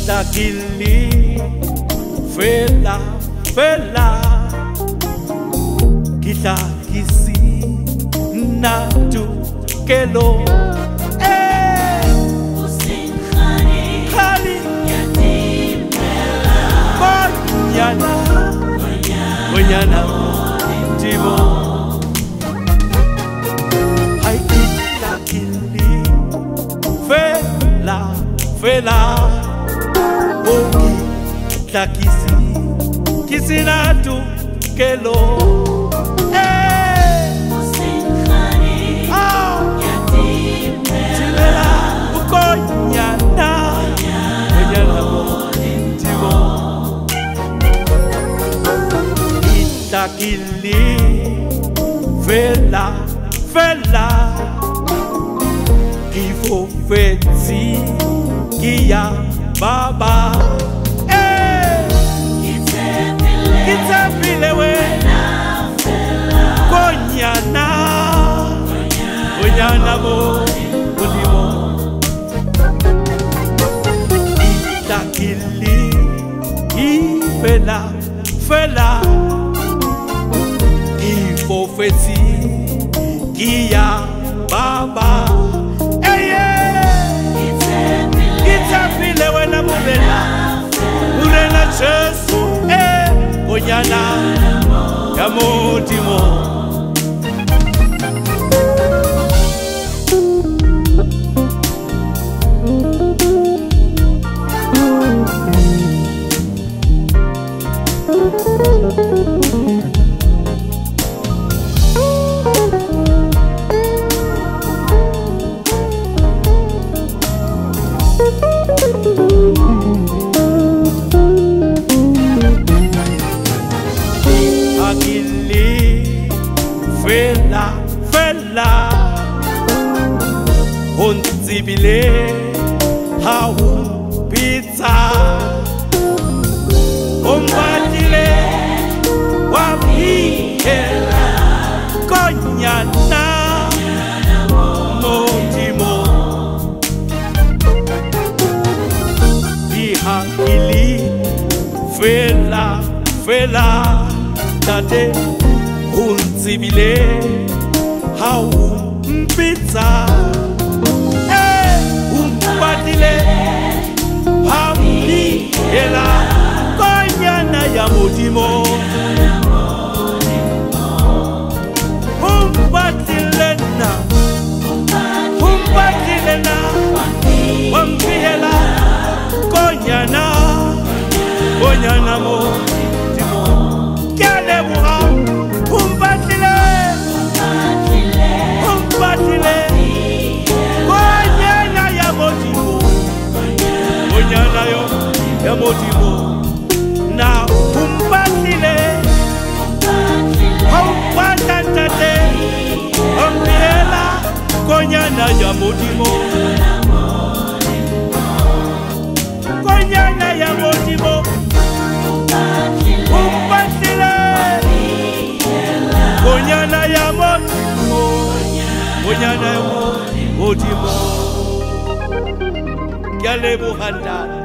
Itakili fela fela kita kisi natu kelo khali yatimela konyana timo hai itakili fela fela oki takisi kisi natu kelo Itakili fela fela kifo feti kia baba kitapile we konyana mo ulimo Itakili fela fela Ifofeti kia baba Itapile wena murena Jesu Konyana ya motimo Akili fela fela Onzibile hau pizza Ombatile wapihela Konyana motimo Ihakili fela fela Tate unzibile hau mpizza umpatile hamli ela konyana ya motimo umpatile na wampihela konyana mo ya motimo na umpatile haupatantate ombiela konyana ya motimo konyana ya motimo umpatile konyana ya motimo konyana ya motimo Kyale buhanda